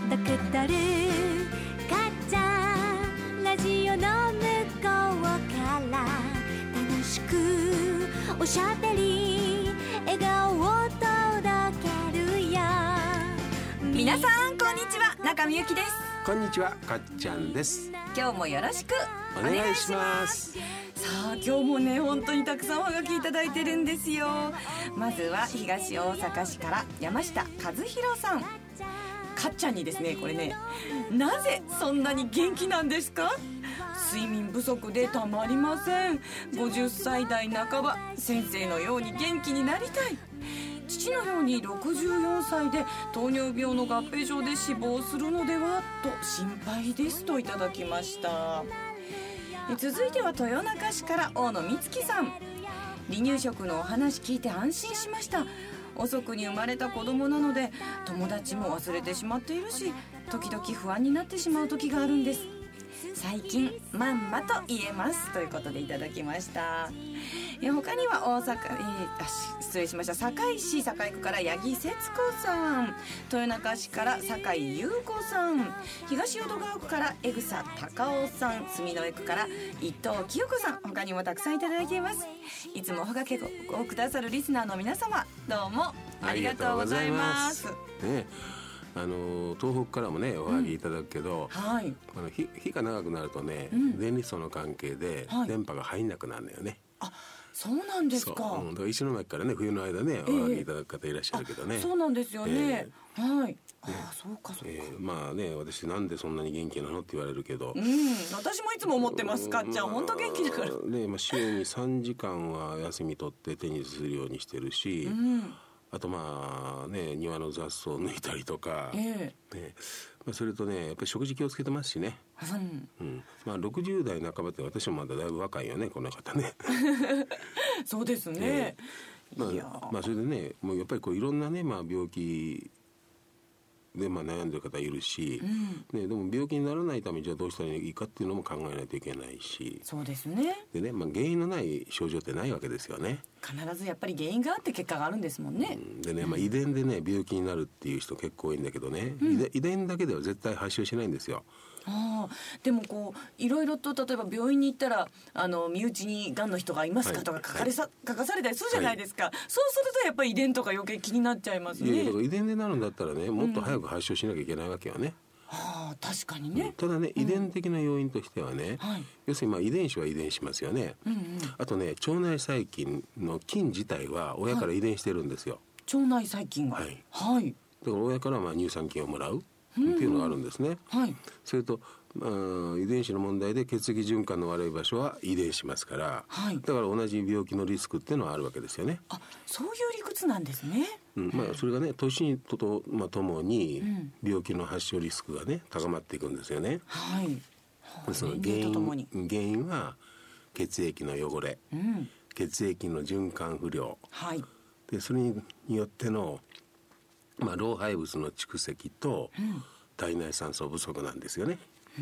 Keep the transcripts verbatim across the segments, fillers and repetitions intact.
とくとるかっちゃんラジオの向こうから楽しくおしゃべり笑顔を届けるよ。 皆さんこんにちは、中みゆきです。 こんにちは、かっちゃんです。 今日もよろしくお願いします。 さあ今日もね本当にたくさんおはがきいただいてるんですよ。まずは東大阪市から山下和弘さん。かっちゃんにですね、これね、なぜそんなに元気なんですか？睡眠不足でたまりません。ごじゅっさい代半ば、先生のように元気になりたい。父のようにろくじゅうよんさいで糖尿病の合併症で死亡するのではと心配ですといただきました。続いては豊中市から大野美月さん。離乳食のお話聞いて安心しました。遅くに生まれた子供なので友達も忘れてしまっているし、時々不安になってしまう時があるんです。最近まんまと言えますということでいただきました。他には大阪、えー、あ失礼しました堺市堺区から八木節子さん、豊中市から酒井優子さん、東淀川区から江草隆夫さん、住之江区から伊藤清子さん、他にもたくさんいただいています。いつもおはがきをくださるリスナーの皆様、どうもありがとうございます。 ね、あの東北からもねおはがきいただくけど、うん、はい、あの 日, 日が長くなるとね、うん、電離層の関係で電波が入んなくなるんだよね、はい、あ、そうなんですか。そう、うん、だから石巻からね冬の間ねおはがきいただく方いらっしゃるけどね、えー、そうなんですよね、えー、はい、あ、ね、そうかそうか、えー、まあね、私なんでそんなに元気なのって言われるけど、うん、 私もいつも思ってます。かっちゃん、まあ、本当元気だからね、まあ、週にさんじかんは休み取ってテニスするようにしてるし、うん、あとまあね、庭の雑草を抜いたりとか、えーね、まあ、それとねやっぱり食事気をつけてますしね、うんうん、まあ、ろくじゅう代半ばって私もまだだいぶ若いよね、この方ねそうですね、 えー、まあ、まあそれでね、もうやっぱりこういろんなね、まあ、病気でまあ悩んでる方いるし、うんね、でも病気にならないためにじゃあどうしたらいいかっていうのも考えないといけないし、 そうですね。 でね、まあ、原因のない症状ってないわけですよね。 必ずやっぱり原因があって結果があるんですもんね、うん、 でね、まあ、遺伝でね病気になるっていう人結構多いんだけどね、うん、遺伝だけでは絶対発症しないんですよ。 あ、でもこういろいろと例えば病院に行ったらあの身内にがんの人がいますかとか書かれさ、はい、書かされたりするじゃないですか、はい、そうするとやっぱり遺伝とか余計気になっちゃいますね。 いやいや、だから遺伝でなるんだったらねもっと早く発症しなきゃいけないわけよね、 うん、はあ、確かにね、うん、 ただね遺伝的な要因としてはね、うん、はい、要するにまあ遺伝子は遺伝しますよね、うんうん、あとね腸内細菌の菌自体は親から遺伝してるんですよ、 はい、腸内細菌が、はい、はい、 だから親からまあ乳酸菌をもらうっていうのがあるんですね、はい、それと、まあ、遺伝子の問題で血液循環の悪い場所は遺伝しますから、はい、だから同じ病気のリスクっていうのはあるわけですよね。 あ、そういう理屈なんですね、 うん、まあ、それがね年とと、まあ、ともに病気の発症リスクがね高まっていくんですよね、はい、その原因、原因は血液の汚れ、うん、血液の循環不良、はい、でそれによってのまあ、老廃物の蓄積と体内酸素不足なんですよね、うん、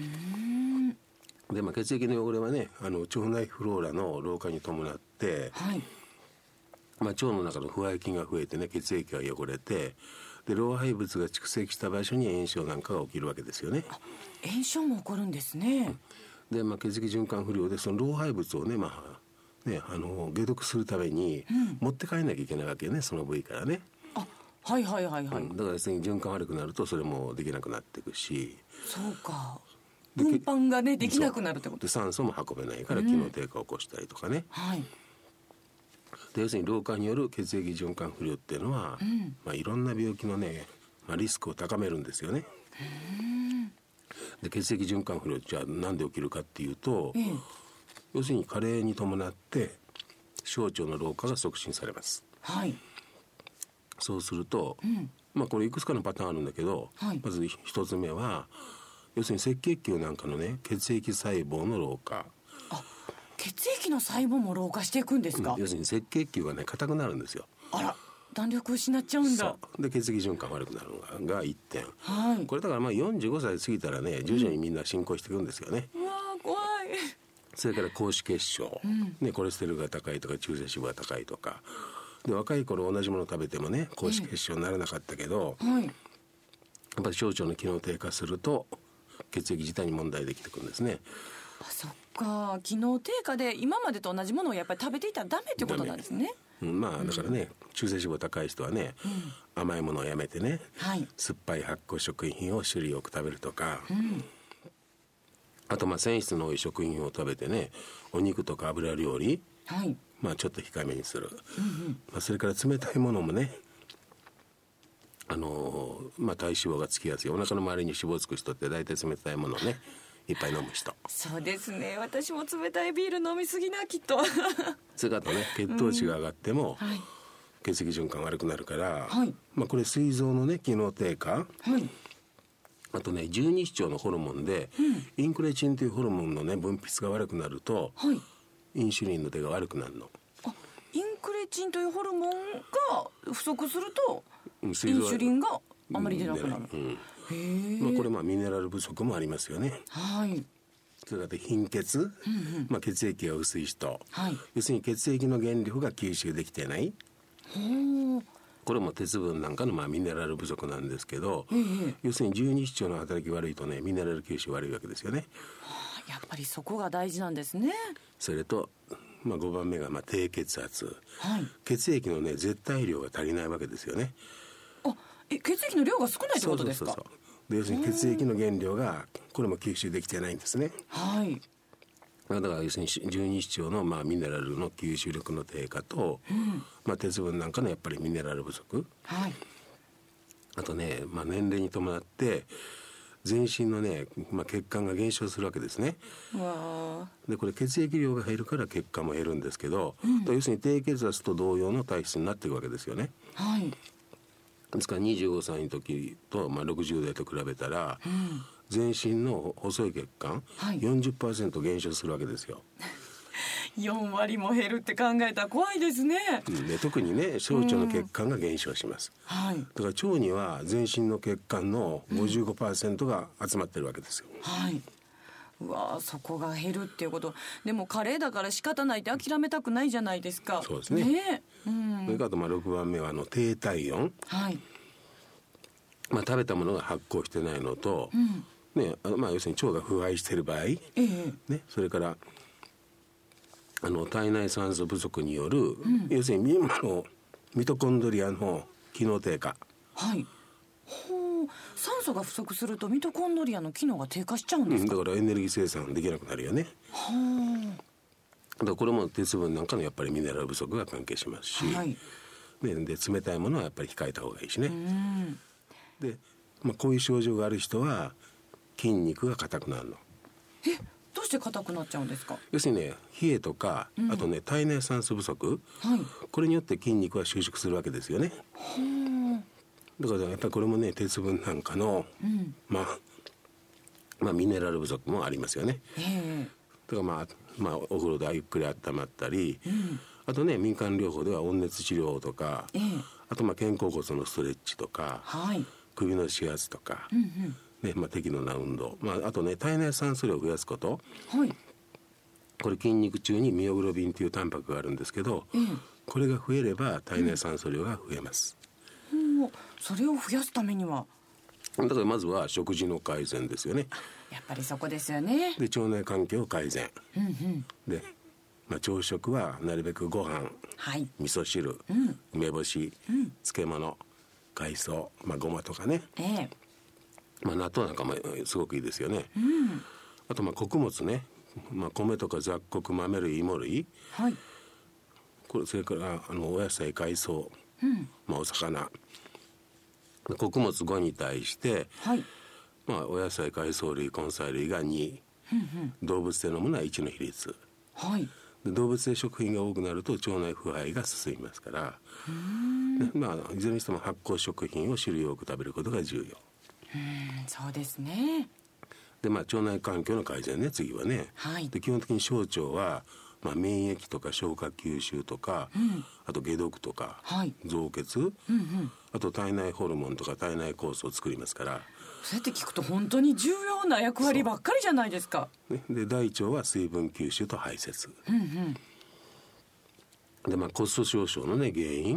で、まあ、血液の汚れはねあの腸内フローラの老化に伴って、はい、まあ、腸の中の腐敗菌が増えてね血液が汚れてで老廃物が蓄積した場所に炎症なんかが起きるわけですよね。 あ、炎症も起こるんですね、 うん、で、まあ、血液循環不良でその老廃物をね、まあね、あの解毒するために持って帰んなきゃいけないわけよね、その部位からね。 はいはいはいはい、 うん、だから要するに循環悪くなるとそれもできなくなっていくし、 そうか、分泌がねできなくなるってことで酸素も運べないから機能低下を起こしたりとかね、うん、はい、で要するに老化による血液循環不良っていうのは、うん、まあ、いろんな病気のね、まあ、リスクを高めるんですよね。うん、で血液循環不良じゃあなんで起きるかっていうと、うん、要するに加齢に伴って小腸の老化が促進されます。はい、そうすると、うん、まあこれいくつかのパターンあるんだけど、はい、まず一つ目は要するに赤血球なんかのね血液細胞の老化。 あ、血液の細胞も老化していくんですか、 うん、要するに赤血球がね硬くなるんですよ。 あら、弾力を失っちゃうんだ。 そうで血液循環悪くなるのがいってん、はい、これだからまあよんじゅうごさい過ぎたらね徐々にみんな進行していくんですよね、うん、うわー怖い。それから高脂血症、うん、ね、コレステロールが高いとか中性脂肪が高いとかで若い頃同じもの食べてもね高脂血症にならなかったけど、うん、はい、 っぱり小腸の機能低下すると血液自体に問題できてくるんですね。 あ、そっか、機能低下で今までと同じものをやっぱり食べていたらダメってことなんですね。 うん、まあだからね、うん、中性脂肪高い人はね、うん、甘いものをやめてね、はい、酸っぱい発酵食品を種類多く食べるとか、うん、あとまあ繊維質の多い食品を食べてね、お肉とか油料理、はい、まあちょっと控えめにする、うんうん、まあ、それから冷たいものもね、あのー、まあ体脂肪がつきやすい、お腹の周りに脂肪つく人って大体冷たいものをねいっぱい飲む人。 そうですね、私も冷たいビール飲みすぎな、きっとそれからね、血糖値が上がっても、うんはい、血液循環悪くなるから、はい、まあこれ膵臓のね機能低下、はい、あとね十二指腸のホルモンで、うん、インクレチンというホルモンのね分泌が悪くなると、はい、インシュリンの出が悪くなるの。 あ、インクレチンというホルモンが不足するとインシュリンがあまり出なくなる、うん、へ、 まあ、これまあミネラル不足もありますよね。はい。それから貧血、うんうん、まあ、血液が薄い人、はい、要するに血液の原料が吸収できてない、ほう、これも鉄分なんかのまあミネラル不足なんですけど、要するに十二指腸の働き悪いとねミネラル吸収悪いわけですよね。 はあ、やっぱりそこが大事なんですね。 それと、まあ、ごばんめがまあ低血圧、はい、血液のね絶対量が足りないわけですよね。 あ、え、血液の量が少ないってことですか。 そうそうそうそう。で要するに血液の原料がこれも吸収できてないんですね。はい。だから要するに十二指腸のまあミネラルの吸収力の低下と、うん、まあ、鉄分なんかのやっぱりミネラル不足、はい、あとね、まあ、年齢に伴って全身のね、まあ、血管が減少するわけですね。わでこれ血液量が減るから血管も減るんですけど、うん、要するに低血圧と同様の体質になっていくわけですよね。はい。ですからにじゅうごさいの時と、まあ、ろくじゅう代と比べたら、うん、全身の細い血管、はい、よんじゅっパーセント 減少するわけですよ。 よん割も減るって考えたら怖いですね。 うん、で特にね小腸の血管が減少します、うん、はい、だから腸には全身の血管の ごじゅうごパーセント が集まってるわけですよ、うん、はい。 うわ、そこが減るっていうこと。でもカレーだから仕方ないって諦めたくないじゃないですか。 そうですね、ね、うん、それからまあろくばんめはあの低体温、はい、まあ、食べたものが発酵してないのと、うんね、あのまあ要するに腸が腐敗している場合、ええね、それからあの体内酸素不足による、うん、要するにミのミトコンドリアの機能低下、はい、 ほう、酸素が不足するとミトコンドリアの機能が低下しちゃうんですか。 うん、だからエネルギー生産できなくなるよね。はあ、だからこれも鉄分なんかのやっぱりミネラル不足が関係しますし、はい、で, で冷たいものはやっぱり控えた方がいいしね。うん、で、まあ、こういう症状がある人は筋肉が硬くなるの。 え、どうして硬くなっちゃうんですか。 要するにね、冷えとか、うん、あとね体内酸素不足、はい、これによって筋肉は収縮するわけですよね。はあ、だからやっぱりこれもね鉄分なんかの、うん、まあまあミネラル不足もありますよね。えー、だからまあまあお風呂でゆっくり温まったり、うん、あとね民間療法では温熱治療とか、えー、あとまあ肩甲骨のストレッチとか、はい、首の指圧とか、うんうん、ね、まあ、適度な運動、まあ、あとね体内酸素量を増やすこと、はい、これ筋肉中にミオグロビンというタンパクがあるんですけど、うん、これが増えれば体内酸素量が増えます、 うん、それを増やすためにはだからまずは食事の改善ですよね。 やっぱりそこですよね。 で腸内環境改善、うんうん、で、まあ、朝食はなるべくご飯、はい、味噌汁、うん、梅干し、うん、漬物、海藻、まあ、ごまとかね、ええ、まあ、納豆なんかもすごくいいですよね、うん、あとまあ穀物ね、まあ、米とか雑穀、豆類、芋類、はい、これそれからあのお野菜、海藻、うん、まあ、お魚、穀物ごに対して、はい、まあ、お野菜、海藻類、根菜類がに、うんうん、動物性のものはいちの比率、はい、で動物性食品が多くなると腸内腐敗が進みますから、うーん、で、まあ、いずれにしても発酵食品を種類多く食べることが重要。 うん、そうですね。 で、まあ、腸内環境の改善ね、次はね、はい、で基本的に小腸は、まあ、免疫とか消化吸収とか、うん、あと解毒とか、はい、造血、うんうん、あと体内ホルモンとか体内酵素を作りますから。 そうやって聞くと本当に重要な役割ばっかりじゃないですか、 ね、で大腸は水分吸収と排泄、うんうん、で、まあ、骨粗しょう症の、ね、原因、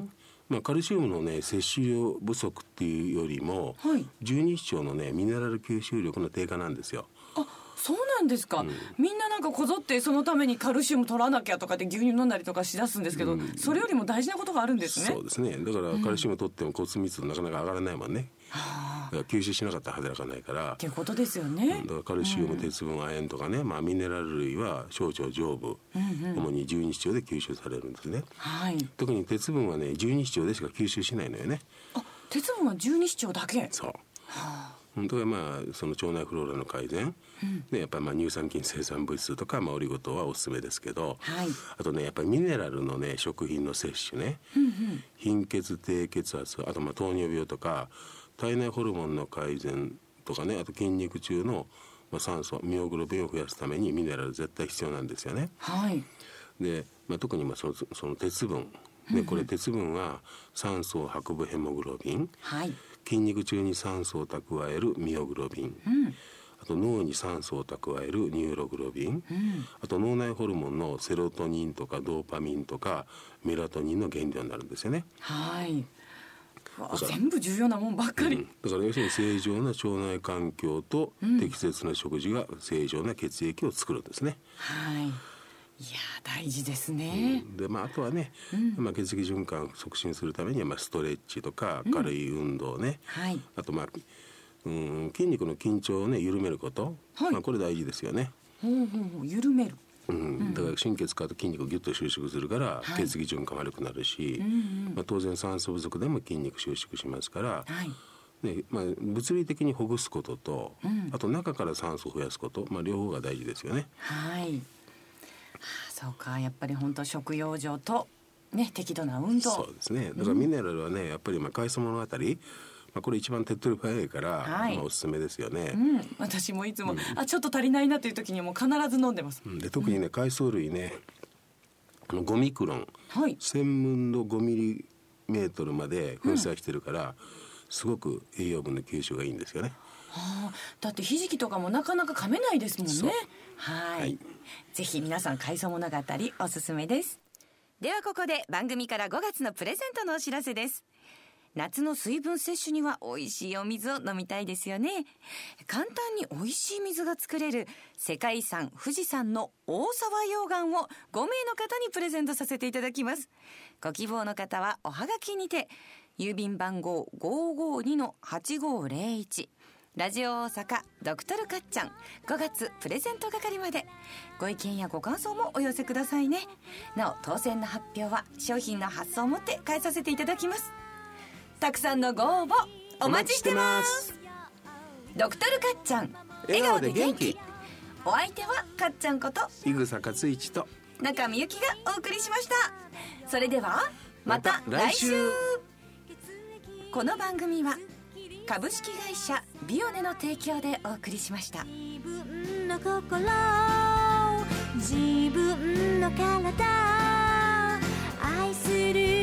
まあ、カルシウムのね摂取量不足っていうよりも、はい、十二指腸のねミネラル吸収力の低下なんですよ。 あ、そうなんですか、うん、みんななんかこぞってそのためにカルシウム取らなきゃとかで牛乳飲んだりとかしだすんですけど、うん、それよりも大事なことがあるんですね。 そうですね。だからカルシウム取っても骨密度なかなか上がらないもんね、うん、だから吸収しなかったら働かないからっていうことですよね、 うん、だからカルシウム、鉄分、亜鉛とかね、まあ、ミネラル類は小腸上部、うんうん、主に十二指腸で吸収されるんですね、はい、特に鉄分はね十二指腸でしか吸収しないのよね。 あ、鉄分は十二指腸だけ。 そう、はあ、本当はまあその腸内フローラの改善、うん、でやっぱりまあ乳酸菌生産物質とか、まあ、オリゴ糖はおすすめですけど、はい、あとねやっぱりミネラルのね食品の摂取ね、うんうん、貧血、低血圧、あとまあ糖尿病とか体内ホルモンの改善とかね、あと筋肉中のまあ酸素ミオグロビンを増やすためにミネラル絶対必要なんですよね、はい、で、まあ、特にまあその、その鉄分でこれ鉄分は酸素を運ぶヘモグロビン、はい、筋肉中に酸素を蓄えるミオグロビン、うん、あと脳に酸素を蓄えるニューログロビン、うん、あと脳内ホルモンのセロトニンとかドーパミンとかメラトニンの原料になるんですよね。 はい、全部重要なもんばっかり、うん、 だから要するに正常な腸内環境と適切な食事が正常な血液を作るんですね、 はい、いや大事ですね、 うん、でまあ、あとはね、うんまあ、血液循環を促進するためには、まあ、ストレッチとか軽い運動ね、うんはい、あと、まあうん、筋肉の緊張を、ね、緩めること、はいまあ、これ大事ですよね。 ほうほうほう緩める、 うん、だから神経使うと筋肉をギュッと収縮するから、はい、血液循環悪くなるし、うんうんまあ、当然酸素不足でも筋肉収縮しますから、はいねまあ、物理的にほぐすことと、うん、あと中から酸素を増やすこと、まあ、両方が大事ですよね。 はい、そうか、やっぱり本当食用上と、ね、適度な運動。 そうですね。だからミネラルはね、やっぱりまあ海藻物語、まあ、これ一番手っ取り早いから、はいまあ、おすすめですよね、うん、 私もいつも、うん、あちょっと足りないなという時にも必ず飲んでます、 うん、で特にね海藻類ね、あのごミクロン、はい、せんぶんのごミリメートルまで粉砕してるから、うん、すごく栄養分の吸収がいいんですよね。 はあ、だってひじきとかもなかなか噛めないですもんね。はい、はい、ぜひ皆さん海藻物語おすすめです。ではここで番組からごがつのプレゼントのお知らせです。夏の水分摂取には美味しいお水を飲みたいですよね。簡単に美味しい水が作れる世界遺産富士山の大沢溶岩をごめいの方にプレゼントさせていただきます。ご希望の方はおはがきにて郵便番号 ごーごーにのはちごーぜろいち ラジオ大阪ドクトルかっちゃんごがつプレゼント係までご意見やご感想もお寄せくださいね。なお当選の発表は商品の発送をもって返させていただきます。たくさんのご応募お待ちしてます。ドクトルかっちゃん笑顔で元気。お相手はかっちゃんこと井草勝一と中見ゆきがお送りしました。それではまた来週。この番組は株式会社ビオネの提供でお送りしました。自分の心、自分の体愛する